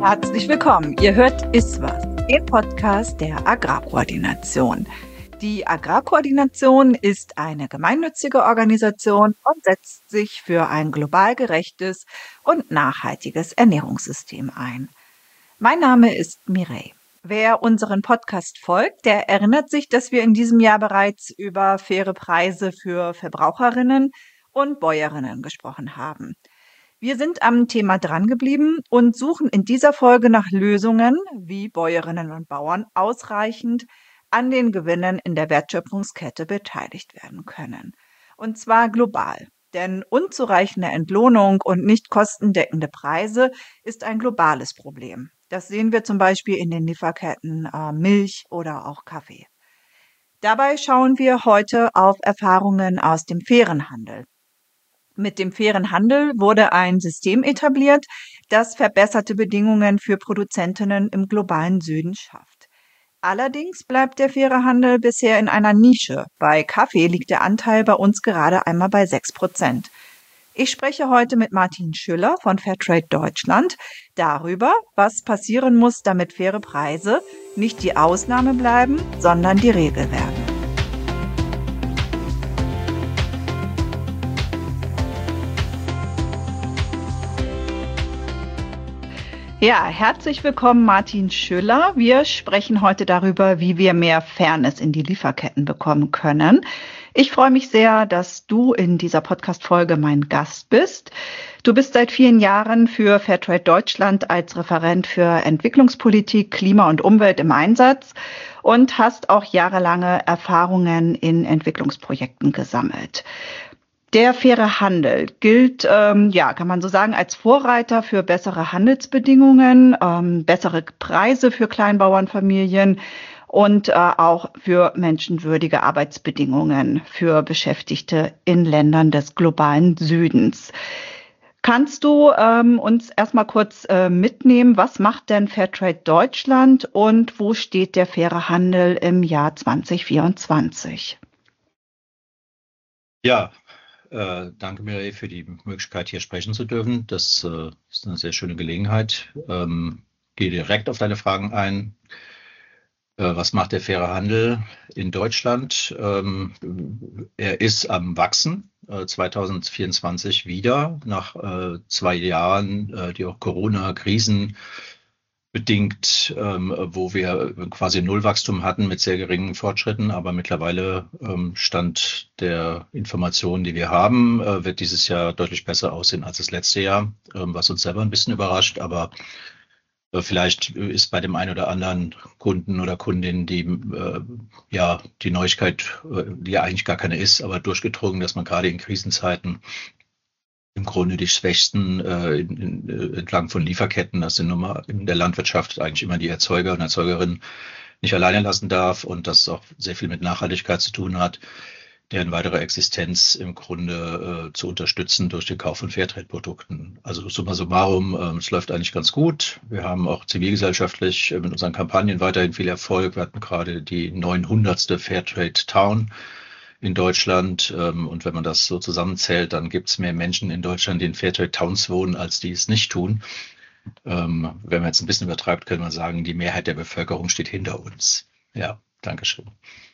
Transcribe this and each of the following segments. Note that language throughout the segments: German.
Herzlich willkommen. Ihr hört Iswas, den Podcast der Agrarkoordination. Die Agrarkoordination ist eine gemeinnützige Organisation und setzt sich für ein global gerechtes und nachhaltiges Ernährungssystem ein. Mein Name ist Mireille. Wer unseren Podcast folgt, der erinnert sich, dass wir in diesem Jahr bereits über faire Preise für Verbraucherinnen und Bäuerinnen gesprochen haben. Wir sind am Thema drangeblieben und suchen in dieser Folge nach Lösungen, wie Bäuerinnen und Bauern ausreichend an den Gewinnen in der Wertschöpfungskette beteiligt werden können. Und zwar global. Denn unzureichende Entlohnung und nicht kostendeckende Preise ist ein globales Problem. Das sehen wir zum Beispiel in den Lieferketten Milch oder auch Kaffee. Dabei schauen wir heute auf Erfahrungen aus dem fairen Handel. Mit dem fairen Handel wurde ein System etabliert, das verbesserte Bedingungen für Produzentinnen im globalen Süden schafft. Allerdings bleibt der faire Handel bisher in einer Nische. Bei Kaffee liegt der Anteil bei uns gerade einmal bei 6%. Ich spreche heute mit Martin Schüller von Fairtrade Deutschland darüber, was passieren muss, damit faire Preise nicht die Ausnahme bleiben, sondern die Regel werden. Ja, herzlich willkommen, Martin Schüller. Wir sprechen heute darüber, wie wir mehr Fairness in die Lieferketten bekommen können. Ich freue mich sehr, dass du in dieser Podcast-Folge mein Gast bist. Du bist seit vielen Jahren für Fairtrade Deutschland als Referent für Entwicklungspolitik, Klima und Umwelt im Einsatz und hast auch jahrelange Erfahrungen in Entwicklungsprojekten gesammelt. Der faire Handel gilt, kann man so sagen, als Vorreiter für bessere Handelsbedingungen, bessere Preise für Kleinbauernfamilien und auch für menschenwürdige Arbeitsbedingungen für Beschäftigte in Ländern des globalen Südens. Kannst du uns erstmal kurz mitnehmen, was macht denn Fairtrade Deutschland und wo steht der faire Handel im Jahr 2024? Ja, danke Mireille für die Möglichkeit, hier sprechen zu dürfen. Das ist eine sehr schöne Gelegenheit. Gehe direkt auf deine Fragen ein. Was macht der faire Handel in Deutschland? Er ist am Wachsen, 2024 wieder, nach 2 Jahren, die auch Corona-Krisen bedingt, wo wir quasi Nullwachstum hatten mit sehr geringen Fortschritten, aber mittlerweile Stand der Informationen, die wir haben, wird dieses Jahr deutlich besser aussehen als das letzte Jahr, was uns selber ein bisschen überrascht, aber vielleicht ist bei dem einen oder anderen Kunden oder Kundin die Neuigkeit, die ja eigentlich gar keine ist, aber durchgedrungen, dass man gerade in Krisenzeiten im Grunde die Schwächsten entlang von Lieferketten, das sind nun mal in der Landwirtschaft eigentlich immer die Erzeuger und Erzeugerinnen, nicht alleine lassen darf und das auch sehr viel mit Nachhaltigkeit zu tun hat, deren weitere Existenz im Grunde zu unterstützen durch den Kauf von Fairtrade-Produkten. Also summa summarum, es läuft eigentlich ganz gut. Wir haben auch zivilgesellschaftlich mit unseren Kampagnen weiterhin viel Erfolg. Wir hatten gerade die 900. Fairtrade Town in Deutschland. Und wenn man das so zusammenzählt, dann gibt es mehr Menschen in Deutschland, die in Fairtrade Towns wohnen, als die es nicht tun. Wenn man jetzt ein bisschen übertreibt, könnte man sagen, die Mehrheit der Bevölkerung steht hinter uns. Ja, Dankeschön.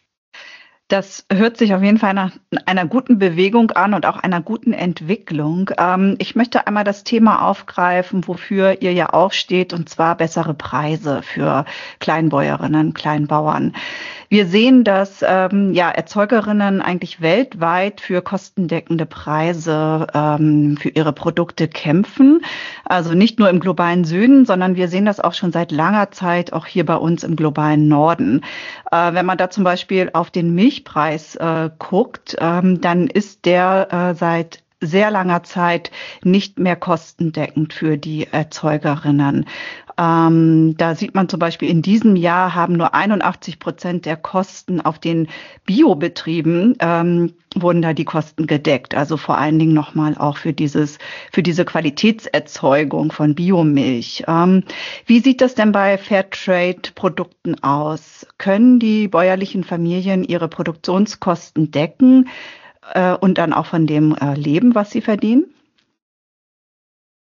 Das hört sich auf jeden Fall nach einer guten Bewegung an und auch einer guten Entwicklung. Ich möchte einmal das Thema aufgreifen, wofür ihr ja auch steht, und zwar bessere Preise für Kleinbäuerinnen, Kleinbauern. Wir sehen, dass Erzeugerinnen eigentlich weltweit für kostendeckende Preise für ihre Produkte kämpfen. Also nicht nur im globalen Süden, sondern wir sehen das auch schon seit langer Zeit auch hier bei uns im globalen Norden. Wenn man da zum Beispiel auf den Milchpreis guckt, dann ist der seit sehr langer Zeit nicht mehr kostendeckend für die Erzeugerinnen. Da sieht man zum Beispiel, in diesem Jahr haben nur 81% der Kosten auf den Biobetrieben wurden da die Kosten gedeckt. Also vor allen Dingen nochmal auch für diese Qualitätserzeugung von Biomilch. Wie sieht das denn bei Fairtrade-Produkten aus? Können die bäuerlichen Familien ihre Produktionskosten decken und dann auch von dem leben, was sie verdienen?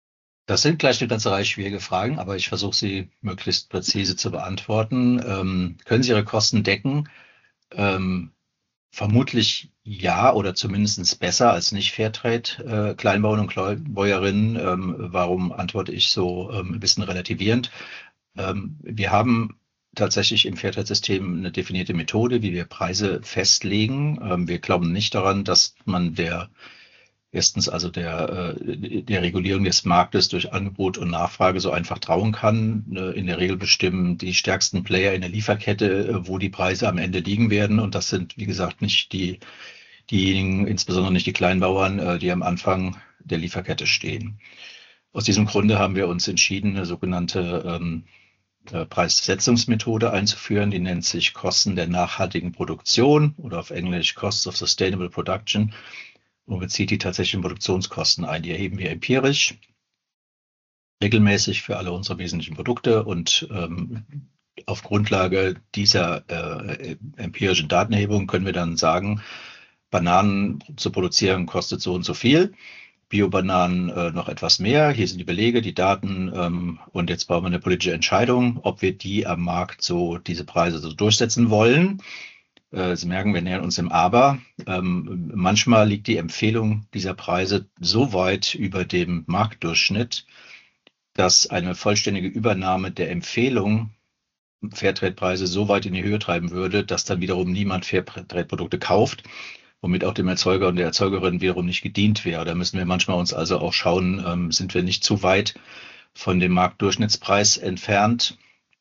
Das sind gleich eine ganze Reihe schwierige Fragen, aber ich versuche sie möglichst präzise zu beantworten. Können Sie Ihre Kosten decken? Ähm, Vermutlich ja oder zumindest besser als nicht Fairtrade Kleinbauern und Kleinbäuerinnen. Warum antworte ich so ein bisschen relativierend? Wir haben tatsächlich im Fairtrade-System eine definierte Methode, wie wir Preise festlegen. Wir glauben nicht daran, dass man erstens also der Regulierung des Marktes durch Angebot und Nachfrage so einfach trauen kann. In der Regel bestimmen die stärksten Player in der Lieferkette, wo die Preise am Ende liegen werden. Und das sind, wie gesagt, nicht diejenigen, insbesondere nicht die Kleinbauern, die am Anfang der Lieferkette stehen. Aus diesem Grunde haben wir uns entschieden, eine sogenannte Preissetzungsmethode einzuführen. Die nennt sich Kosten der nachhaltigen Produktion oder auf Englisch Costs of Sustainable Production und bezieht die tatsächlichen Produktionskosten ein. Die erheben wir empirisch, regelmäßig für alle unsere wesentlichen Produkte und auf Grundlage dieser empirischen Datenerhebung können wir dann sagen, Bananen zu produzieren kostet so und so viel, Bio-Bananen noch etwas mehr. Hier sind die Belege, die Daten und jetzt brauchen wir eine politische Entscheidung, ob wir die am Markt so diese Preise so durchsetzen wollen. Sie merken, wir nähern uns im Aber. Manchmal liegt die Empfehlung dieser Preise so weit über dem Marktdurchschnitt, dass eine vollständige Übernahme der Empfehlung Fairtrade-Preise so weit in die Höhe treiben würde, dass dann wiederum niemand Fairtrade-Produkte kauft, womit auch dem Erzeuger und der Erzeugerin wiederum nicht gedient wäre. Da müssen wir manchmal uns also auch schauen, sind wir nicht zu weit von dem Marktdurchschnittspreis entfernt,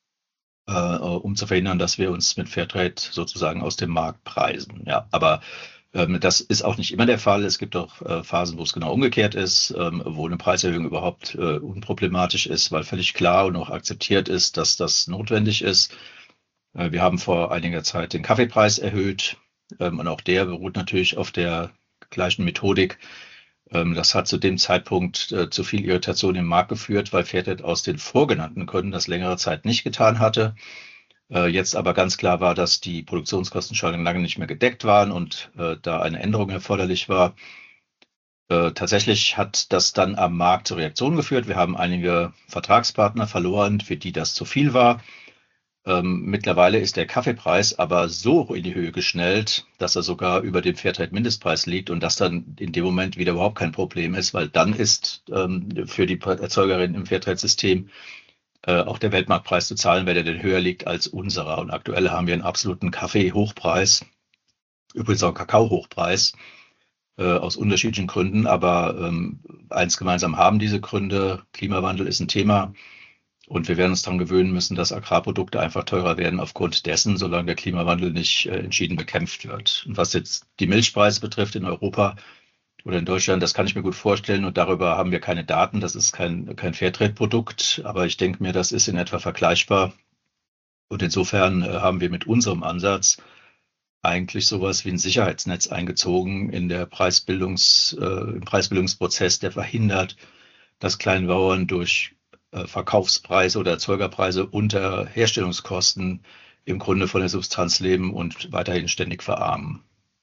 um zu verhindern, dass wir uns mit Fairtrade sozusagen aus dem Markt preisen. Ja, aber das ist auch nicht immer der Fall. Es gibt auch Phasen, wo es genau umgekehrt ist, wo eine Preiserhöhung überhaupt unproblematisch ist, weil völlig klar und auch akzeptiert ist, dass das notwendig ist. Wir haben vor einiger Zeit den Kaffeepreis erhöht und auch der beruht natürlich auf der gleichen Methodik. Das hat zu dem Zeitpunkt zu viel Irritation im Markt geführt, weil Fairtrade aus den vorgenannten Gründen das längere Zeit nicht getan hatte. Jetzt aber ganz klar war, dass die Produktionskosten schon lange nicht mehr gedeckt waren und da eine Änderung erforderlich war. Tatsächlich hat das dann am Markt zur Reaktion geführt. Wir haben einige Vertragspartner verloren, für die das zu viel war. Mittlerweile ist der Kaffeepreis aber so in die Höhe geschnellt, dass er sogar über dem Fairtrade-Mindestpreis liegt und das dann in dem Moment wieder überhaupt kein Problem ist, weil dann ist für die Erzeugerin im Fairtrade-System auch der Weltmarktpreis zu zahlen, wenn er denn höher liegt als unserer. Und aktuell haben wir einen absoluten Kaffee-Hochpreis, übrigens auch einen Kakao-Hochpreis, aus unterschiedlichen Gründen, aber eins gemeinsam haben diese Gründe. Klimawandel ist ein Thema. Und wir werden uns daran gewöhnen müssen, dass Agrarprodukte einfach teurer werden aufgrund dessen, solange der Klimawandel nicht entschieden bekämpft wird. Und was jetzt die Milchpreise betrifft in Europa oder in Deutschland, das kann ich mir gut vorstellen. Und darüber haben wir keine Daten. Das ist kein Fairtrade-Produkt. Aber ich denke mir, das ist in etwa vergleichbar. Und insofern haben wir mit unserem Ansatz eigentlich sowas wie ein Sicherheitsnetz eingezogen in der im Preisbildungsprozess, der verhindert, dass Kleinbauern durch Verkaufspreise oder Erzeugerpreise unter Herstellungskosten im Grunde von der Substanz leben und weiterhin ständig verarmen.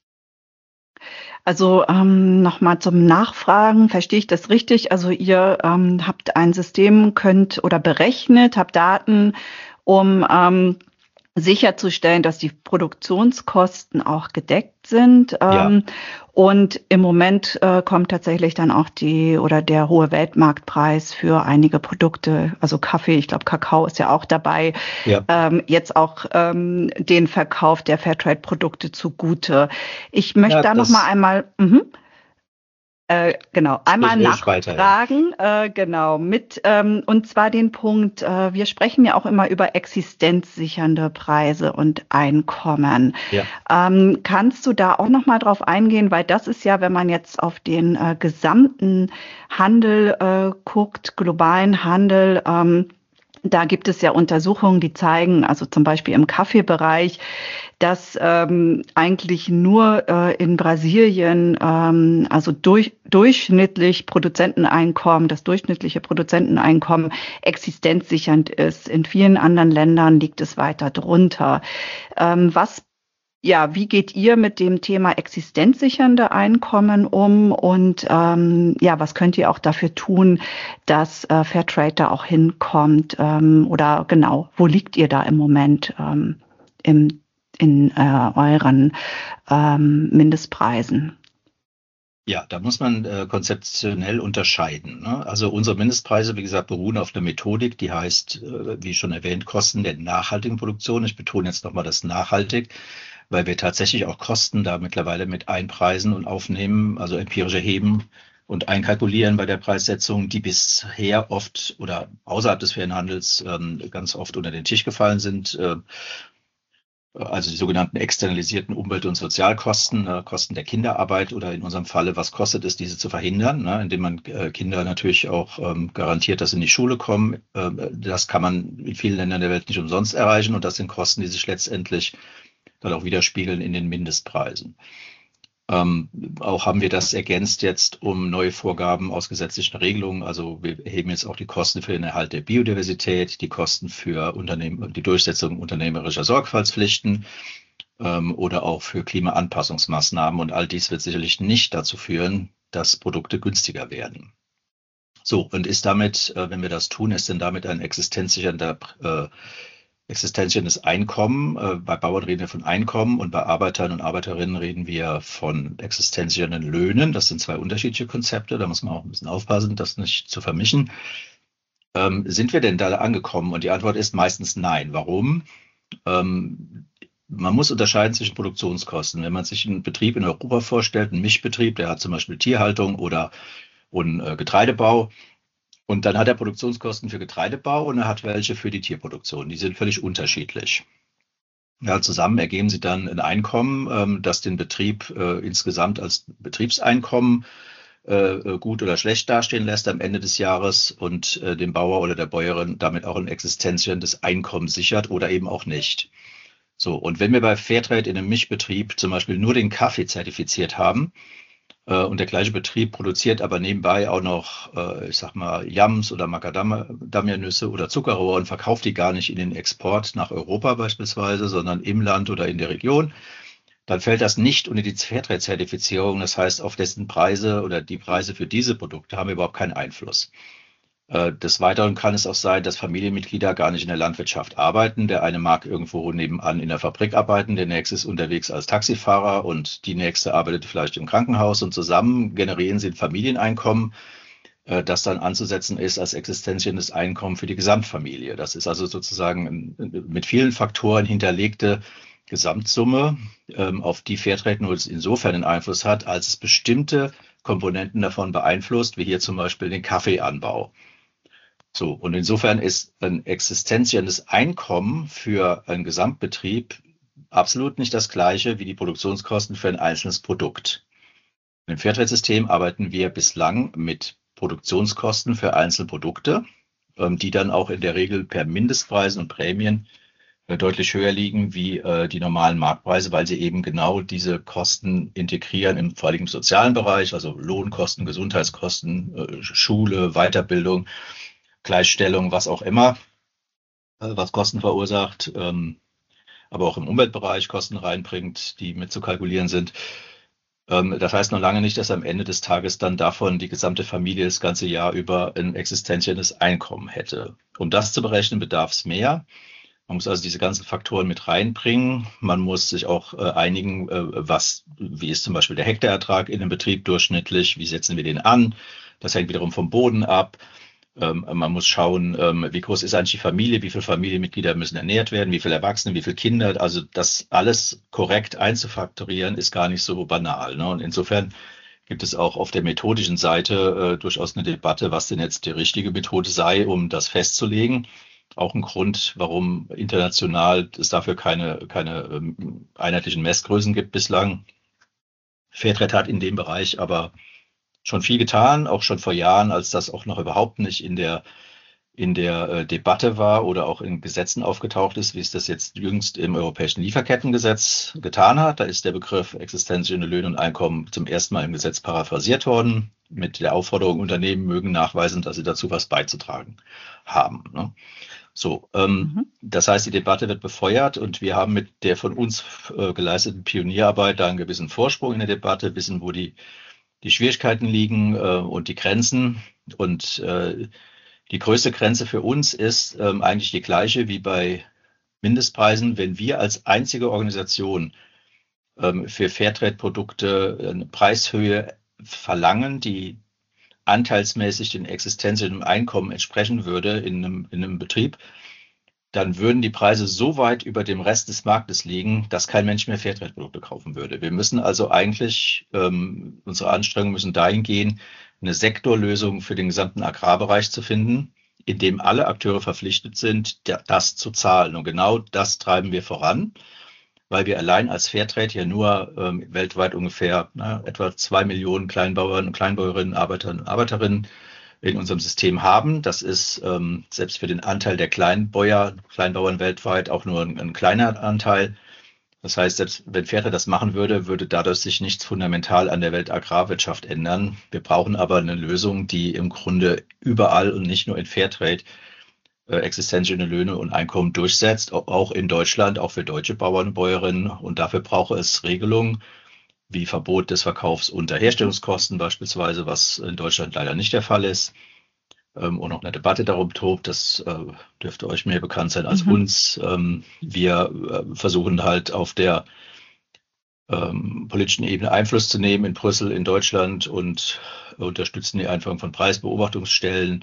Also nochmal zum Nachfragen, verstehe ich das richtig? Also ihr habt ein System, könnt oder berechnet, habt Daten, um sicherzustellen, dass die Produktionskosten auch gedeckt sind. Ja. Und im Moment kommt tatsächlich dann auch der hohe Weltmarktpreis für einige Produkte, also Kaffee, ich glaube Kakao ist ja auch dabei, Ja. jetzt auch den Verkauf der Fairtrade-Produkte zugute. Ich möchte da noch mal einmal einmal nachfragen, und zwar den Punkt, wir sprechen ja auch immer über existenzsichernde Preise und Einkommen. Ja. Kannst du da auch noch mal drauf eingehen, weil das ist ja, wenn man jetzt auf den gesamten Handel guckt, globalen Handel, da gibt es ja Untersuchungen, die zeigen, also zum Beispiel im Kaffeebereich, dass eigentlich nur in Brasilien das durchschnittliche Produzenteneinkommen existenzsichernd ist. In vielen anderen Ländern liegt es weiter drunter. Was Ja, wie geht ihr mit dem Thema existenzsichernde Einkommen um? Und ja, was könnt ihr auch dafür tun, dass Fairtrade da auch hinkommt? Oder genau, wo liegt ihr da im Moment im, in euren Mindestpreisen? Ja, da muss man konzeptionell unterscheiden, ne? Also unsere Mindestpreise, wie gesagt, beruhen auf einer Methodik, die heißt, wie schon erwähnt, Kosten der nachhaltigen Produktion. Ich betone jetzt nochmal das nachhaltig, weil wir tatsächlich auch Kosten da mittlerweile mit einpreisen und aufnehmen, also empirisch erheben und einkalkulieren bei der Preissetzung, die bisher oft oder außerhalb des fairen Handels ganz oft unter den Tisch gefallen sind. Also die sogenannten externalisierten Umwelt- und Sozialkosten, Kosten der Kinderarbeit oder in unserem Falle, was kostet es, diese zu verhindern, ne, indem man Kinder natürlich auch garantiert, dass sie in die Schule kommen. Das kann man in vielen Ländern der Welt nicht umsonst erreichen und das sind Kosten, die sich letztendlich dann auch widerspiegeln in den Mindestpreisen. Auch haben wir das ergänzt jetzt um neue Vorgaben aus gesetzlichen Regelungen. Also wir erheben jetzt auch die Kosten für den Erhalt der Biodiversität, die Kosten für die Durchsetzung unternehmerischer Sorgfaltspflichten oder auch für Klimaanpassungsmaßnahmen. Und all dies wird sicherlich nicht dazu führen, dass Produkte günstiger werden. So, und ist damit, wenn wir das tun, ist denn damit ein existenzsicherndes Einkommen? Bei Bauern reden wir von Einkommen und bei Arbeitern und Arbeiterinnen reden wir von existenzsichernden Löhnen. Das sind zwei unterschiedliche Konzepte, da muss man auch ein bisschen aufpassen, das nicht zu vermischen. Sind wir denn da angekommen? Und die Antwort ist meistens nein. Warum? Man muss unterscheiden zwischen Produktionskosten. Wenn man sich einen Betrieb in Europa vorstellt, einen Mischbetrieb, der hat zum Beispiel Tierhaltung oder Getreidebau, und dann hat er Produktionskosten für Getreidebau und er hat welche für die Tierproduktion. Die sind völlig unterschiedlich. Ja, zusammen ergeben sie dann ein Einkommen, das den Betrieb insgesamt als Betriebseinkommen gut oder schlecht dastehen lässt am Ende des Jahres und dem Bauer oder der Bäuerin damit auch ein existenzsicherndes Einkommen sichert oder eben auch nicht. So, und wenn wir bei Fairtrade in einem Mischbetrieb zum Beispiel nur den Kaffee zertifiziert haben, und der gleiche Betrieb produziert aber nebenbei auch noch, ich sag mal, Yams oder Macadamia-Nüsse oder Zuckerrohr und verkauft die gar nicht in den Export nach Europa beispielsweise, sondern im Land oder in der Region, dann fällt das nicht unter die Fairtrade-Zertifizierung. Das heißt, auf dessen Preise oder die Preise für diese Produkte haben wir überhaupt keinen Einfluss. Des Weiteren kann es auch sein, dass Familienmitglieder gar nicht in der Landwirtschaft arbeiten. Der eine mag irgendwo nebenan in der Fabrik arbeiten, der nächste ist unterwegs als Taxifahrer und die nächste arbeitet vielleicht im Krankenhaus und zusammen generieren sie ein Familieneinkommen, das dann anzusetzen ist als existenzierendes Einkommen für die Gesamtfamilie. Das ist also sozusagen mit vielen Faktoren hinterlegte Gesamtsumme, auf die Fairtrade nur insofern einen Einfluss hat, als es bestimmte Komponenten davon beeinflusst, wie hier zum Beispiel den Kaffeeanbau. So, und insofern ist ein existenzierendes Einkommen für einen Gesamtbetrieb absolut nicht das gleiche wie die Produktionskosten für ein einzelnes Produkt. Im Fairtrade-System arbeiten wir bislang mit Produktionskosten für einzelne Produkte, die dann auch in der Regel per Mindestpreisen und Prämien deutlich höher liegen wie die normalen Marktpreise, weil sie eben genau diese Kosten integrieren, vor allem im sozialen Bereich, also Lohnkosten, Gesundheitskosten, Schule, Weiterbildung, Gleichstellung, was auch immer, was Kosten verursacht, aber auch im Umweltbereich Kosten reinbringt, die mit zu kalkulieren sind. Das heißt noch lange nicht, dass am Ende des Tages dann davon die gesamte Familie das ganze Jahr über ein existenzielles Einkommen hätte. Um das zu berechnen, bedarf es mehr. Man muss also diese ganzen Faktoren mit reinbringen. Man muss sich auch einigen, wie ist zum Beispiel der Hektarertrag in einem Betrieb durchschnittlich, wie setzen wir den an? Das hängt wiederum vom Boden ab. Man muss schauen, wie groß ist eigentlich die Familie, wie viele Familienmitglieder müssen ernährt werden, wie viele Erwachsene, wie viele Kinder. Also das alles korrekt einzufaktorieren, ist gar nicht so banal, ne? Und insofern gibt es auch auf der methodischen Seite durchaus eine Debatte, was denn jetzt die richtige Methode sei, um das festzulegen. Auch ein Grund, warum international es dafür keine einheitlichen Messgrößen gibt bislang. Fairtrade hat in dem Bereich aber schon viel getan, auch schon vor Jahren, als das auch noch überhaupt nicht in der Debatte war oder auch in Gesetzen aufgetaucht ist, wie es das jetzt jüngst im Europäischen Lieferkettengesetz getan hat. Da ist der Begriff existenzielle Löhne und Einkommen zum ersten Mal im Gesetz paraphrasiert worden, mit der Aufforderung, Unternehmen mögen nachweisen, dass sie dazu was beizutragen haben, ne? So, Mhm. das heißt, die Debatte wird befeuert und wir haben mit der von uns geleisteten Pionierarbeit da einen gewissen Vorsprung in der Debatte, wissen, wo die Schwierigkeiten liegen und die Grenzen. Und die größte Grenze für uns ist eigentlich die gleiche wie bei Mindestpreisen. Wenn wir als einzige Organisation für Fairtrade-Produkte eine Preishöhe verlangen, die anteilsmäßig den Existenz- und dem Einkommen entsprechen würde in einem Betrieb, dann würden die Preise so weit über dem Rest des Marktes liegen, dass kein Mensch mehr Fairtrade-Produkte kaufen würde. Wir müssen also eigentlich, unsere Anstrengungen müssen dahin gehen, eine Sektorlösung für den gesamten Agrarbereich zu finden, in dem alle Akteure verpflichtet sind, das zu zahlen. Und genau das treiben wir voran, weil wir allein als Fairtrade ja nur weltweit ungefähr etwa 2 Millionen Kleinbauern und Kleinbäuerinnen, Arbeiter und Arbeiterinnen in unserem System haben. Das ist selbst für den Anteil der Kleinbauern weltweit auch nur ein kleiner Anteil. Das heißt, selbst wenn Fairtrade das machen würde, würde dadurch sich nichts fundamental an der Weltagrarwirtschaft ändern. Wir brauchen aber eine Lösung, die im Grunde überall und nicht nur in Fairtrade existenzielle Löhne und Einkommen durchsetzt, auch in Deutschland, auch für deutsche Bauern und Bäuerinnen. Und dafür brauche es Regelungen wie Verbot des Verkaufs unter Herstellungskosten beispielsweise, was in Deutschland leider nicht der Fall ist. Und noch eine Debatte darum tobt, das dürfte euch mehr bekannt sein als uns. Wir versuchen halt auf der politischen Ebene Einfluss zu nehmen in Brüssel, in Deutschland und unterstützen die Einführung von Preisbeobachtungsstellen.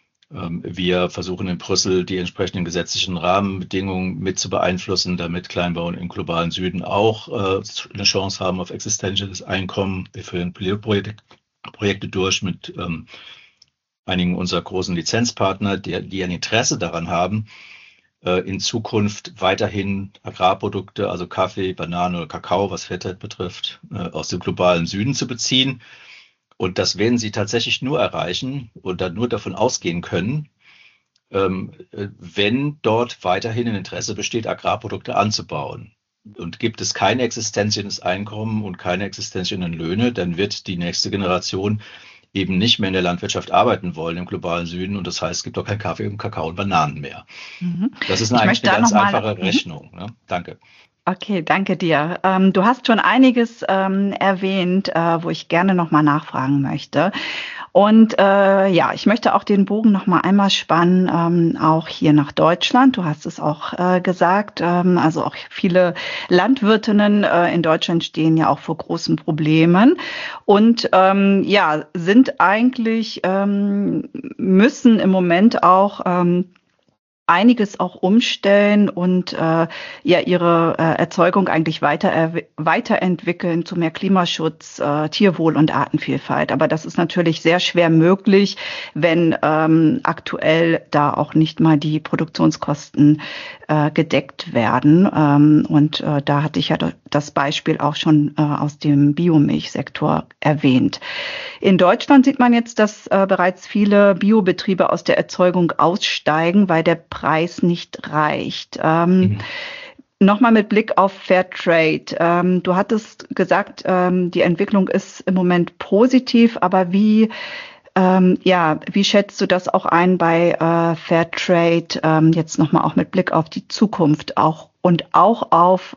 Wir versuchen in Brüssel die entsprechenden gesetzlichen Rahmenbedingungen mit zu beeinflussen, damit Kleinbauern im globalen Süden auch eine Chance haben auf existenzielles Einkommen. Wir führen Pilotprojekte durch mit einigen unserer großen Lizenzpartner, die ein Interesse daran haben, in Zukunft weiterhin Agrarprodukte, also Kaffee, Banane oder Kakao, was Fairtrade betrifft, aus dem globalen Süden zu beziehen. Und das werden sie tatsächlich nur erreichen und dann nur davon ausgehen können, wenn dort weiterhin ein Interesse besteht, Agrarprodukte anzubauen. Und gibt es kein existenzielles Einkommen und keine existenziellen Löhne, dann wird die nächste Generation eben nicht mehr in der Landwirtschaft arbeiten wollen im globalen Süden. Und das heißt, es gibt auch kein Kaffee und Kakao und Bananen mehr. Das ist eigentlich eine ganz einfache Rechnung. Ne? Danke. Okay, danke dir. Du hast schon einiges erwähnt, wo ich gerne nochmal nachfragen möchte. Und ja, ich möchte auch den Bogen noch mal einmal spannen, auch hier nach Deutschland. Du hast es auch gesagt, also auch viele Landwirtinnen in Deutschland stehen ja auch vor großen Problemen und ja, sind eigentlich, müssen im Moment auch einiges auch umstellen und ja ihre Erzeugung eigentlich weiterentwickeln zu mehr Klimaschutz, Tierwohl und Artenvielfalt. Aber das ist natürlich sehr schwer möglich, wenn aktuell da auch nicht mal die Produktionskosten gedeckt werden. Und da hatte ich ja das Beispiel auch schon aus dem Biomilchsektor erwähnt. In Deutschland sieht man jetzt, dass bereits viele Biobetriebe aus der Erzeugung aussteigen, weil der Preis nicht reicht. Nochmal mit Blick auf Fairtrade. Du hattest gesagt, die Entwicklung ist im Moment positiv, aber wie schätzt du das auch ein bei Fairtrade, jetzt nochmal auch mit Blick auf die Zukunft auch und auch auf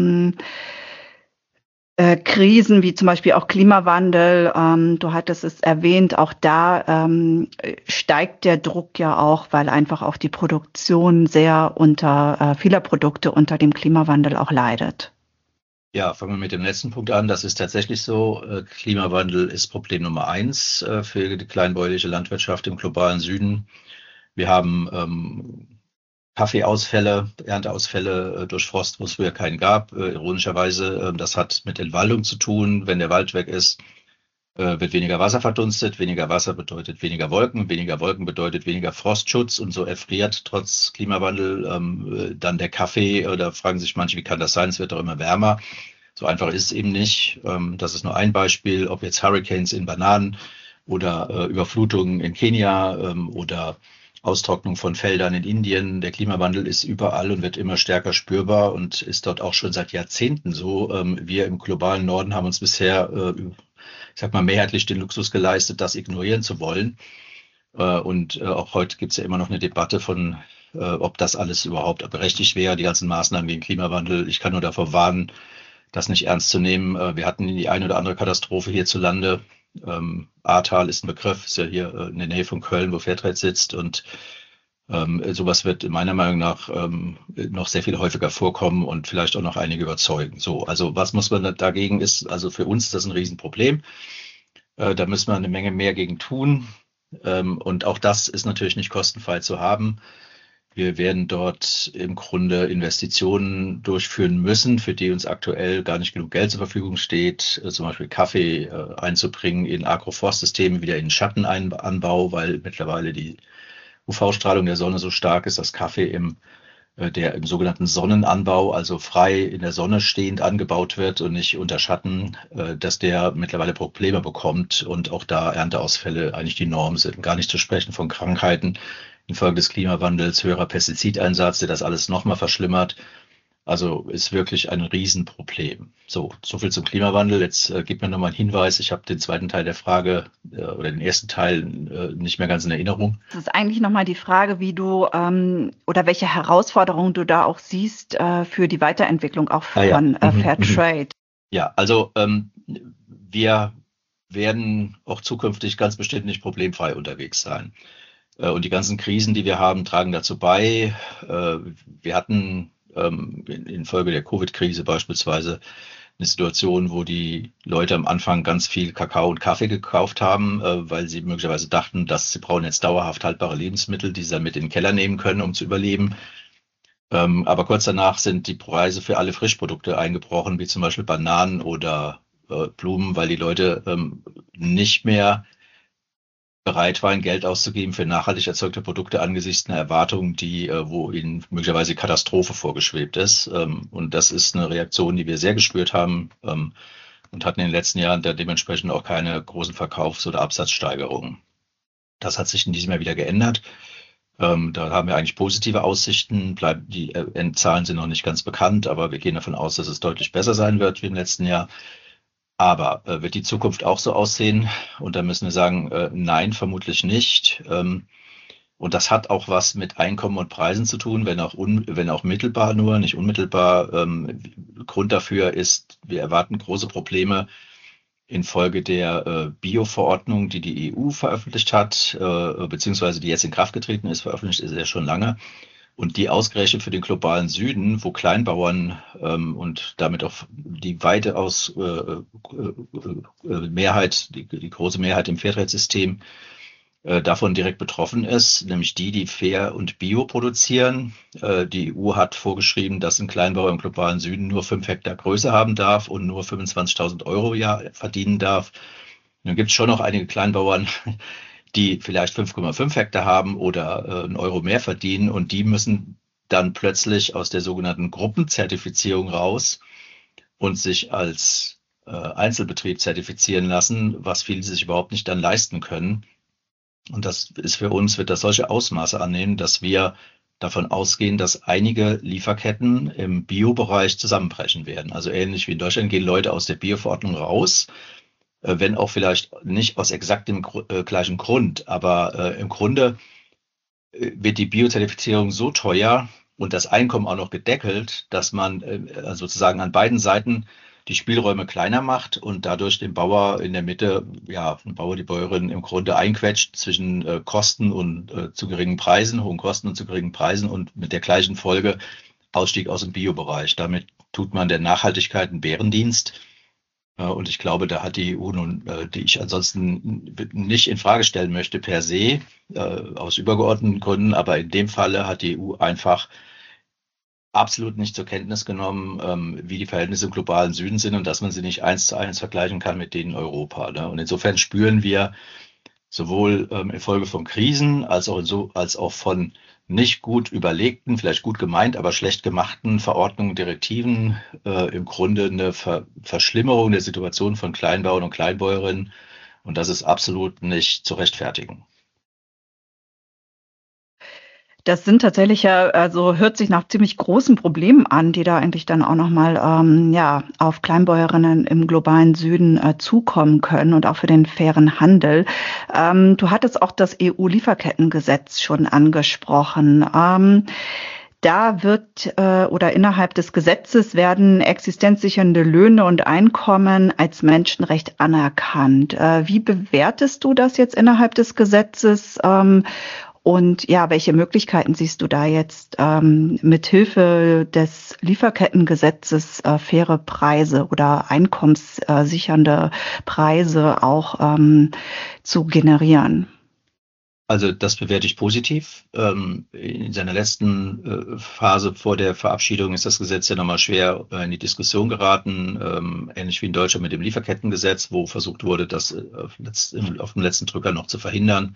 Krisen wie zum Beispiel auch Klimawandel, du hattest es erwähnt, auch da steigt der Druck ja auch, weil einfach auch die Produktion sehr vieler Produkte unter dem Klimawandel auch leidet. Ja, fangen wir mit dem letzten Punkt an. Das ist tatsächlich so. Klimawandel ist Problem Nummer 1 für die kleinbäuerliche Landwirtschaft im globalen Süden. Wir haben Kaffeeausfälle, Ernteausfälle durch Frost, wo es früher keinen gab. Ironischerweise, das hat mit Entwaldung zu tun. Wenn der Wald weg ist, wird weniger Wasser verdunstet. Weniger Wasser bedeutet weniger Wolken. Weniger Wolken bedeutet weniger Frostschutz. Und so erfriert trotz Klimawandel dann der Kaffee. Da fragen sich manche, wie kann das sein? Es wird doch immer wärmer. So einfach ist es eben nicht. Das ist nur ein Beispiel, ob jetzt Hurricanes in Bananen oder Überflutungen in Kenia oder Austrocknung von Feldern in Indien. Der Klimawandel ist überall und wird immer stärker spürbar und ist dort auch schon seit Jahrzehnten so. Wir im globalen Norden haben uns bisher, ich sag mal, mehrheitlich den Luxus geleistet, das ignorieren zu wollen. Und auch heute gibt es ja immer noch eine Debatte von ob das alles überhaupt berechtigt wäre, die ganzen Maßnahmen gegen Klimawandel. Ich kann nur davor warnen, das nicht ernst zu nehmen. Wir hatten die eine oder andere Katastrophe hierzulande. Ahrtal ist ein Begriff, ist ja hier in der Nähe von Köln, wo Fairtrade sitzt, und sowas wird meiner Meinung nach noch sehr viel häufiger vorkommen und vielleicht auch noch einige überzeugen. So, also was muss man dagegen ist, also für uns ist das ein Riesenproblem. Da müssen wir eine Menge mehr gegen tun. Und auch das ist natürlich nicht kostenfrei zu haben. Wir werden dort im Grunde Investitionen durchführen müssen, für die uns aktuell gar nicht genug Geld zur Verfügung steht. Zum Beispiel Kaffee einzubringen in Agroforstsysteme, wieder in Schattenanbau, weil mittlerweile die UV-Strahlung der Sonne so stark ist, dass Kaffee im sogenannten Sonnenanbau, also frei in der Sonne stehend angebaut wird und nicht unter Schatten, dass der mittlerweile Probleme bekommt und auch da Ernteausfälle eigentlich die Norm sind. Gar nicht zu sprechen von Krankheiten infolge des Klimawandels, höherer Pestizideinsatz, der das alles nochmal verschlimmert. Also ist wirklich ein Riesenproblem. So viel zum Klimawandel. Jetzt gib mir nochmal einen Hinweis. Ich habe den zweiten Teil der Frage oder den ersten Teil nicht mehr ganz in Erinnerung. Das ist eigentlich nochmal die Frage, wie du oder welche Herausforderungen du da auch siehst für die Weiterentwicklung auch von Fairtrade. Ja, also wir werden auch zukünftig ganz bestimmt nicht problemfrei unterwegs sein. Und die ganzen Krisen, die wir haben, tragen dazu bei. Wir hatten infolge der Covid-Krise beispielsweise eine Situation, wo die Leute am Anfang ganz viel Kakao und Kaffee gekauft haben, weil sie möglicherweise dachten, dass sie brauchen jetzt dauerhaft haltbare Lebensmittel, die sie dann mit in den Keller nehmen können, um zu überleben. Aber kurz danach sind die Preise für alle Frischprodukte eingebrochen, wie zum Beispiel Bananen oder Blumen, weil die Leute nicht mehr bereit waren, Geld auszugeben für nachhaltig erzeugte Produkte angesichts einer Erwartung, wo ihnen möglicherweise Katastrophe vorgeschwebt ist. Und das ist eine Reaktion, die wir sehr gespürt haben und hatten in den letzten Jahren da dementsprechend auch keine großen Verkaufs- oder Absatzsteigerungen. Das hat sich in diesem Jahr wieder geändert. Da haben wir eigentlich positive Aussichten. Die Endzahlen sind noch nicht ganz bekannt, aber wir gehen davon aus, dass es deutlich besser sein wird wie im letzten Jahr. Aber wird die Zukunft auch so aussehen? Und da müssen wir sagen, nein, vermutlich nicht. Und das hat auch was mit Einkommen und Preisen zu tun, wenn auch mittelbar nur, nicht unmittelbar. Grund dafür ist, wir erwarten große Probleme infolge der Bio-Verordnung, die die EU veröffentlicht hat, beziehungsweise die jetzt in Kraft getreten ist. Veröffentlicht ist ja schon lange. Und die ausgerechnet für den globalen Süden, wo Kleinbauern und damit auch die weitaus Mehrheit, die große Mehrheit im Fairtrade-System davon direkt betroffen ist, nämlich die fair und bio produzieren. Die EU hat vorgeschrieben, dass ein Kleinbauer im globalen Süden nur 5 Hektar Größe haben darf und nur 25.000 Euro im Jahr verdienen darf. Dann gibt es schon noch einige Kleinbauern, die vielleicht 5,5 Hektar haben oder einen Euro mehr verdienen, und die müssen dann plötzlich aus der sogenannten Gruppenzertifizierung raus und sich als Einzelbetrieb zertifizieren lassen, was viele sich überhaupt nicht dann leisten können. Und das ist für uns, wird das solche Ausmaße annehmen, dass wir davon ausgehen, dass einige Lieferketten im Bio-Bereich zusammenbrechen werden. Also ähnlich wie in Deutschland gehen Leute aus der Bio-Verordnung raus, wenn auch vielleicht nicht aus exakt dem gleichen Grund, aber im Grunde wird die Biozertifizierung so teuer und das Einkommen auch noch gedeckelt, dass man sozusagen an beiden Seiten die Spielräume kleiner macht und dadurch den Bauer in der Mitte, den Bauer, die Bäuerin im Grunde einquetscht zwischen Kosten und zu geringen Preisen, hohen Kosten und zu geringen Preisen, und mit der gleichen Folge Ausstieg aus dem Biobereich. Damit tut man der Nachhaltigkeit einen Bärendienst. Und ich glaube, da hat die EU nun, die ich ansonsten nicht in Frage stellen möchte per se, aus übergeordneten Gründen, aber in dem Falle hat die EU einfach absolut nicht zur Kenntnis genommen, wie die Verhältnisse im globalen Süden sind und dass man sie nicht 1:1 vergleichen kann mit denen in Europa. Ne? Und insofern spüren wir sowohl infolge von Krisen als auch von nicht gut überlegten, vielleicht gut gemeint, aber schlecht gemachten Verordnungen, Direktiven im Grunde eine Verschlimmerung der Situation von Kleinbauern und Kleinbäuerinnen. Und das ist absolut nicht zu rechtfertigen. Das sind tatsächlich ja, also hört sich nach ziemlich großen Problemen an, die da eigentlich dann auch nochmal auf Kleinbäuerinnen im globalen Süden zukommen können und auch für den fairen Handel. Du hattest auch das EU-Lieferkettengesetz schon angesprochen. Da wird oder innerhalb des Gesetzes werden existenzsichernde Löhne und Einkommen als Menschenrecht anerkannt. Wie bewertest du das jetzt innerhalb des Gesetzes? Und ja, welche Möglichkeiten siehst du da jetzt mit Hilfe des Lieferkettengesetzes faire Preise oder einkommenssichernde Preise auch zu generieren? Also das bewerte ich positiv. In seiner letzten Phase vor der Verabschiedung ist das Gesetz ja nochmal schwer in die Diskussion geraten, ähnlich wie in Deutschland mit dem Lieferkettengesetz, wo versucht wurde, das auf dem letzten Drücker noch zu verhindern.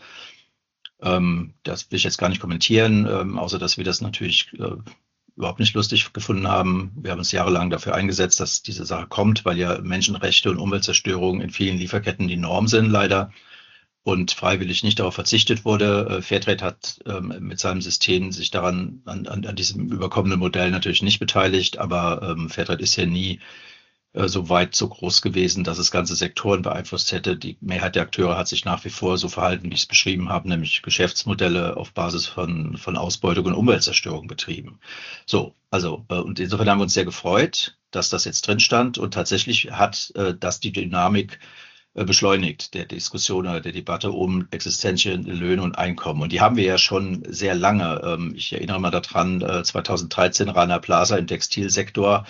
Das will ich jetzt gar nicht kommentieren, außer dass wir das natürlich überhaupt nicht lustig gefunden haben. Wir haben uns jahrelang dafür eingesetzt, dass diese Sache kommt, weil ja Menschenrechte und Umweltzerstörung in vielen Lieferketten die Norm sind, leider. Und freiwillig nicht darauf verzichtet wurde. Fairtrade hat mit seinem System sich daran an diesem überkommenen Modell natürlich nicht beteiligt, aber Fairtrade ist ja nie so weit so groß gewesen, dass es ganze Sektoren beeinflusst hätte. Die Mehrheit der Akteure hat sich nach wie vor so verhalten, wie ich es beschrieben habe, nämlich Geschäftsmodelle auf Basis von Ausbeutung und Umweltzerstörung betrieben. So, also und insofern haben wir uns sehr gefreut, dass das jetzt drin stand und tatsächlich hat das die Dynamik beschleunigt, der Diskussion oder der Debatte um existenzielle Löhne und Einkommen. Und die haben wir ja schon sehr lange. Ich erinnere mal daran, 2013 Rana Plaza im Textilsektor,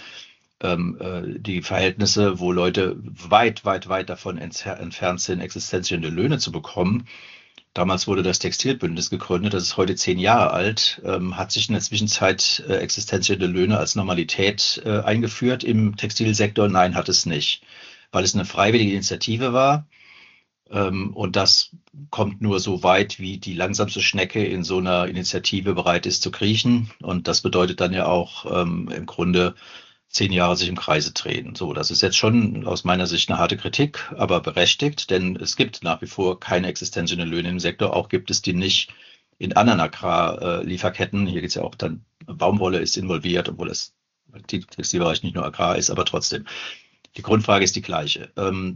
die Verhältnisse, wo Leute weit davon entfernt sind, existenzielle Löhne zu bekommen. Damals wurde das Textilbündnis gegründet, das ist heute 10 Jahre alt, hat sich in der Zwischenzeit existenzielle Löhne als Normalität eingeführt im Textilsektor? Nein, hat es nicht, weil es eine freiwillige Initiative war. Und das kommt nur so weit, wie die langsamste Schnecke in so einer Initiative bereit ist zu kriechen. Und das bedeutet dann ja auch im Grunde 10 Jahre sich im Kreise drehen. So, das ist jetzt schon aus meiner Sicht eine harte Kritik, aber berechtigt, denn es gibt nach wie vor keine existenziellen Löhne im Sektor. Auch gibt es die nicht in anderen Agrarlieferketten. Hier geht es ja auch dann, Baumwolle ist involviert, obwohl es im Textilbereich nicht nur Agrar ist, aber trotzdem. Die Grundfrage ist die gleiche.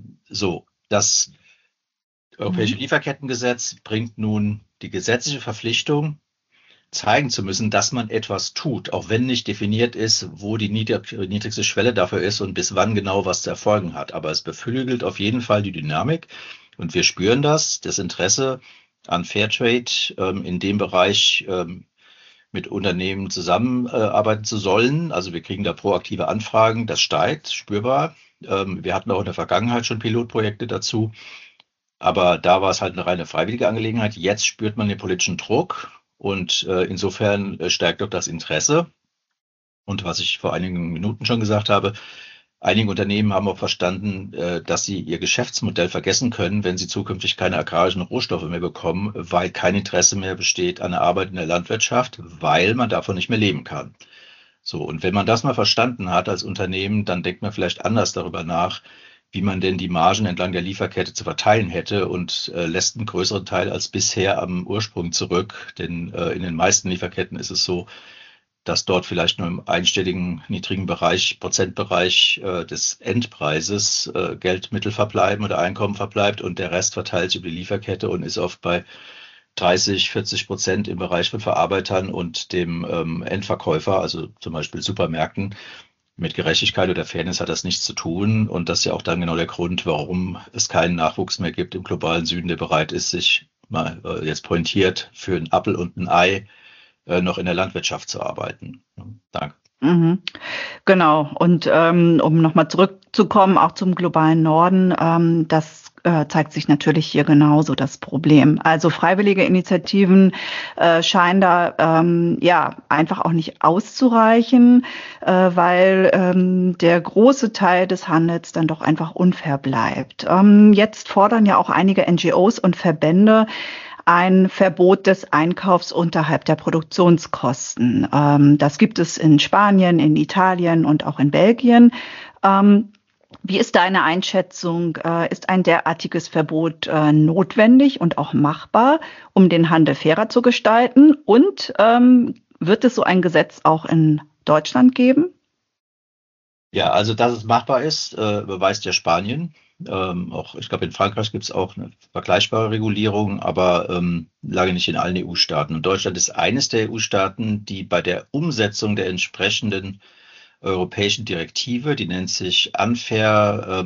Das Europäische Lieferkettengesetz bringt nun die gesetzliche Verpflichtung, zeigen zu müssen, dass man etwas tut, auch wenn nicht definiert ist, wo die niedrigste Schwelle dafür ist und bis wann genau was zu erfolgen hat. Aber es beflügelt auf jeden Fall die Dynamik und wir spüren das Interesse an Fairtrade in dem Bereich mit Unternehmen zusammenarbeiten zu sollen. Also wir kriegen da proaktive Anfragen, das steigt spürbar. Wir hatten auch in der Vergangenheit schon Pilotprojekte dazu, aber da war es halt eine reine freiwillige Angelegenheit. Jetzt spürt man den politischen Druck und insofern stärkt auch das Interesse. Und was ich vor einigen Minuten schon gesagt habe, einige Unternehmen haben auch verstanden, dass sie ihr Geschäftsmodell vergessen können, wenn sie zukünftig keine agrarischen Rohstoffe mehr bekommen, weil kein Interesse mehr besteht an der Arbeit in der Landwirtschaft, weil man davon nicht mehr leben kann. So, und wenn man das mal verstanden hat als Unternehmen, dann denkt man vielleicht anders darüber nach, wie man denn die Margen entlang der Lieferkette zu verteilen hätte und lässt einen größeren Teil als bisher am Ursprung zurück. Denn in den meisten Lieferketten ist es so, dass dort vielleicht nur im einstelligen, niedrigen Prozentbereich des Endpreises Geldmittel verbleiben oder Einkommen verbleibt und der Rest verteilt sich über die Lieferkette und ist oft bei 30-40% im Bereich von Verarbeitern und dem Endverkäufer, also zum Beispiel Supermärkten. Mit Gerechtigkeit oder Fairness hat das nichts zu tun. Und das ist ja auch dann genau der Grund, warum es keinen Nachwuchs mehr gibt im globalen Süden, der bereit ist, sich mal jetzt pointiert für einen Apfel und ein Ei noch in der Landwirtschaft zu arbeiten. Danke. Mhm. Genau. Und um nochmal zurückzukommen, auch zum globalen Norden, das zeigt sich natürlich hier genauso das Problem. Also freiwillige Initiativen scheinen da einfach auch nicht auszureichen, weil der große Teil des Handels dann doch einfach unfair bleibt. Jetzt fordern ja auch einige NGOs und Verbände ein Verbot des Einkaufs unterhalb der Produktionskosten. Das gibt es in Spanien, in Italien und auch in Belgien. Wie ist deine Einschätzung? Ist ein derartiges Verbot notwendig und auch machbar, um den Handel fairer zu gestalten? Und wird es so ein Gesetz auch in Deutschland geben? Ja, also dass es machbar ist, beweist ja Spanien. Auch, ich glaube, in Frankreich gibt es auch eine vergleichbare Regulierung, aber lange nicht in allen EU-Staaten. Und Deutschland ist eines der EU-Staaten, die bei der Umsetzung der entsprechenden europäischen Direktive, die nennt sich Unfair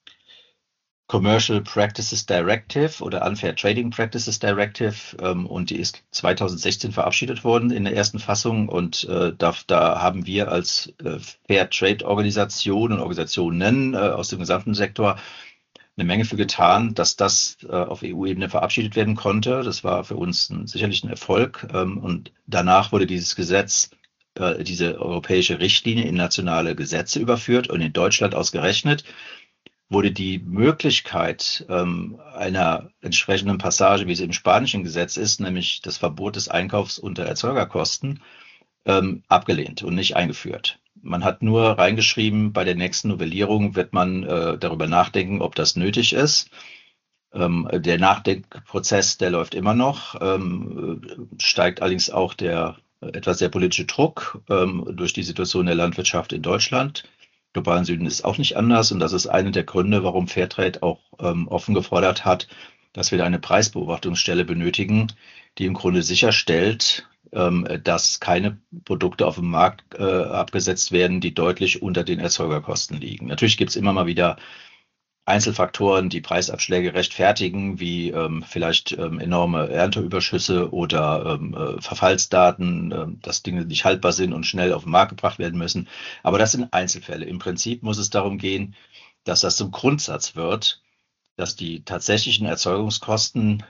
Commercial Practices Directive oder Unfair Trading Practices Directive, und die ist 2016 verabschiedet worden in der ersten Fassung, und da haben wir als Fair Trade Organisation und Organisationen aus dem gesamten Sektor eine Menge für getan, dass das auf EU-Ebene verabschiedet werden konnte. Das war für uns sicherlich ein Erfolg, und danach wurde dieses Gesetz, diese europäische Richtlinie in nationale Gesetze überführt, und in Deutschland ausgerechnet wurde die Möglichkeit einer entsprechenden Passage, wie sie im spanischen Gesetz ist, nämlich das Verbot des Einkaufs unter Erzeugerkosten, abgelehnt und nicht eingeführt. Man hat nur reingeschrieben, bei der nächsten Novellierung wird man darüber nachdenken, ob das nötig ist. Der Nachdenkprozess, der läuft immer noch, steigt allerdings auch der etwas sehr politische Druck durch die Situation der Landwirtschaft in Deutschland. Globalen Süden ist auch nicht anders, und das ist einer der Gründe, warum Fairtrade auch offen gefordert hat, dass wir da eine Preisbeobachtungsstelle benötigen, die im Grunde sicherstellt, dass keine Produkte auf dem Markt abgesetzt werden, die deutlich unter den Erzeugerkosten liegen. Natürlich gibt es immer mal wieder Einzelfaktoren, die Preisabschläge rechtfertigen, wie vielleicht enorme Ernteüberschüsse oder Verfallsdaten, dass Dinge nicht haltbar sind und schnell auf den Markt gebracht werden müssen. Aber das sind Einzelfälle. Im Prinzip muss es darum gehen, dass das zum Grundsatz wird, dass die tatsächlichen Erzeugungskosten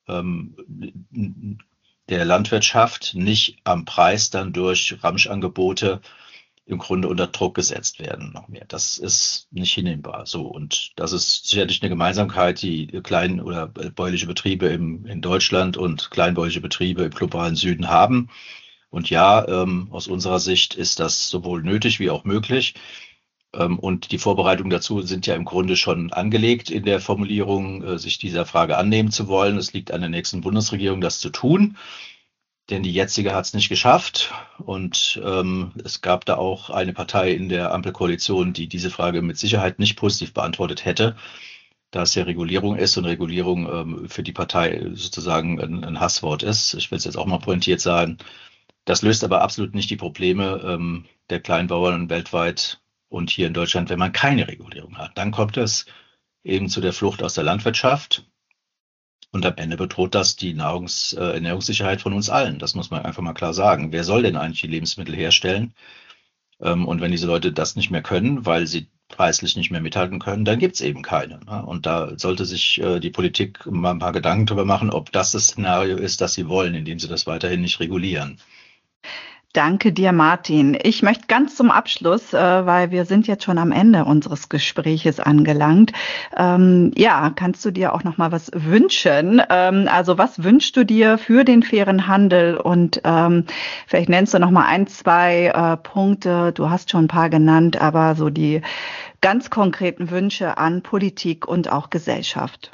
der Landwirtschaft nicht am Preis dann durch Ramschangebote im Grunde unter Druck gesetzt werden noch mehr. Das ist nicht hinnehmbar. So, und das ist sicherlich eine Gemeinsamkeit, die kleinen oder bäuerliche Betriebe in Deutschland und kleinbäuerliche Betriebe im globalen Süden haben. Und ja, aus unserer Sicht ist das sowohl nötig wie auch möglich. Und die Vorbereitungen dazu sind ja im Grunde schon angelegt in der Formulierung, sich dieser Frage annehmen zu wollen. Es liegt an der nächsten Bundesregierung, das zu tun. Denn die jetzige hat es nicht geschafft, und es gab da auch eine Partei in der Ampelkoalition, die diese Frage mit Sicherheit nicht positiv beantwortet hätte, da es ja Regulierung ist und Regulierung für die Partei sozusagen ein Hasswort ist. Ich will es jetzt auch mal pointiert sagen. Das löst aber absolut nicht die Probleme der Kleinbauern weltweit und hier in Deutschland, wenn man keine Regulierung hat. Dann kommt es eben zu der Flucht aus der Landwirtschaft. Und am Ende bedroht das die Ernährungssicherheit von uns allen. Das muss man einfach mal klar sagen. Wer soll denn eigentlich die Lebensmittel herstellen? Und wenn diese Leute das nicht mehr können, weil sie preislich nicht mehr mithalten können, dann gibt es eben keine. Und da sollte sich die Politik mal ein paar Gedanken darüber machen, ob das Szenario ist, das sie wollen, indem sie das weiterhin nicht regulieren. Danke dir, Martin. Ich möchte ganz zum Abschluss, weil wir sind jetzt schon am Ende unseres Gespräches angelangt. Kannst du dir auch noch mal was wünschen? Also was wünschst du dir für den fairen Handel? Und vielleicht nennst du noch mal ein, zwei Punkte. Du hast schon ein paar genannt, aber so die ganz konkreten Wünsche an Politik und auch Gesellschaft.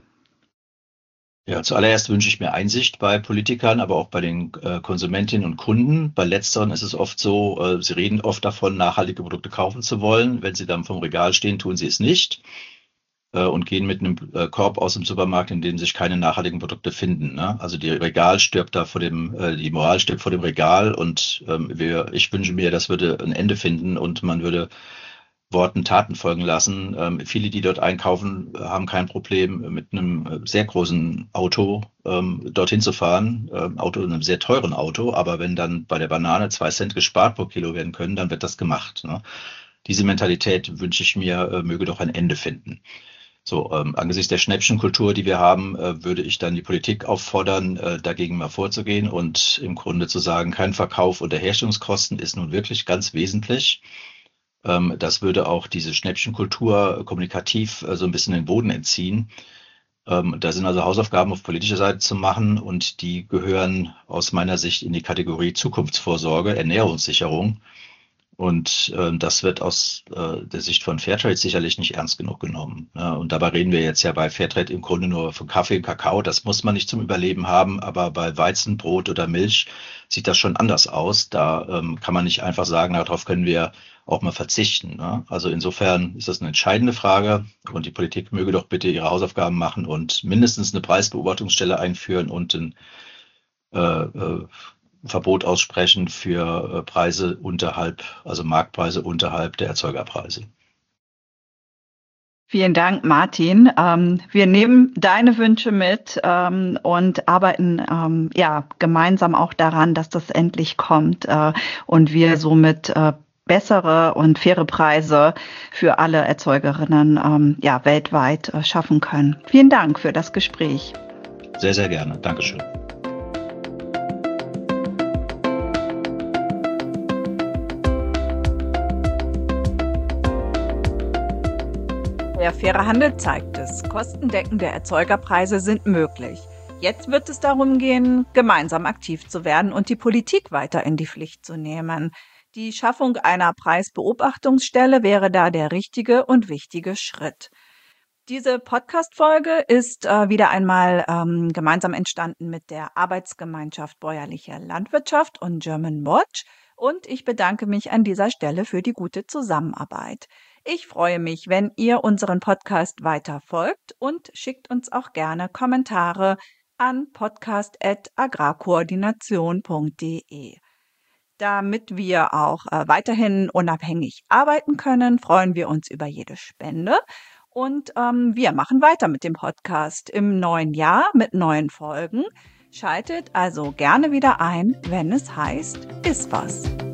Ja, zuallererst wünsche ich mir Einsicht bei Politikern, aber auch bei den Konsumentinnen und Kunden. Bei Letzteren ist es oft so, sie reden oft davon, nachhaltige Produkte kaufen zu wollen. Wenn sie dann vom Regal stehen, tun sie es nicht und gehen mit einem Korb aus dem Supermarkt, in dem sich keine nachhaltigen Produkte finden. Ne? Also die Moral stirbt vor dem Regal, und ich wünsche mir, das würde ein Ende finden und man würde Worten Taten folgen lassen. Viele, die dort einkaufen, haben kein Problem, mit einem sehr großen Auto dorthin zu fahren. Einem sehr teuren Auto, aber wenn dann bei der Banane 2 Cent gespart pro Kilo werden können, dann wird das gemacht. Ne? Diese Mentalität wünsche ich mir, möge doch ein Ende finden. So, angesichts der Schnäppchenkultur, die wir haben, würde ich dann die Politik auffordern, dagegen mal vorzugehen und im Grunde zu sagen, kein Verkauf unter Herstellungskosten ist nun wirklich ganz wesentlich. Das würde auch diese Schnäppchenkultur kommunikativ so ein bisschen den Boden entziehen. Da sind also Hausaufgaben auf politischer Seite zu machen, und die gehören aus meiner Sicht in die Kategorie Zukunftsvorsorge, Ernährungssicherung. Und das wird aus der Sicht von Fairtrade sicherlich nicht ernst genug genommen. Ne? Und dabei reden wir jetzt ja bei Fairtrade im Grunde nur von Kaffee und Kakao. Das muss man nicht zum Überleben haben, aber bei Weizen, Brot oder Milch sieht das schon anders aus. Da kann man nicht einfach sagen, darauf können wir auch mal verzichten. Ne? Also insofern ist das eine entscheidende Frage und die Politik möge doch bitte ihre Hausaufgaben machen und mindestens eine Preisbeobachtungsstelle einführen und ein Verbot aussprechen für Preise unterhalb, also Marktpreise unterhalb der Erzeugerpreise. Vielen Dank, Martin. Wir nehmen deine Wünsche mit und arbeiten gemeinsam auch daran, dass das endlich kommt und wir somit bessere und faire Preise für alle Erzeugerinnen weltweit schaffen können. Vielen Dank für das Gespräch. Sehr, sehr gerne. Dankeschön. Der faire Handel zeigt es. Kostendeckende Erzeugerpreise sind möglich. Jetzt wird es darum gehen, gemeinsam aktiv zu werden und die Politik weiter in die Pflicht zu nehmen. Die Schaffung einer Preisbeobachtungsstelle wäre da der richtige und wichtige Schritt. Diese Podcast-Folge ist wieder einmal gemeinsam entstanden mit der Arbeitsgemeinschaft Bäuerliche Landwirtschaft und German Watch und ich bedanke mich an dieser Stelle für die gute Zusammenarbeit. Ich freue mich, wenn ihr unseren Podcast weiter folgt und schickt uns auch gerne Kommentare an podcast@agrarkoordination.de. Damit wir auch weiterhin unabhängig arbeiten können, freuen wir uns über jede Spende. Und wir machen weiter mit dem Podcast im neuen Jahr mit neuen Folgen. Schaltet also gerne wieder ein, wenn es heißt, ist was.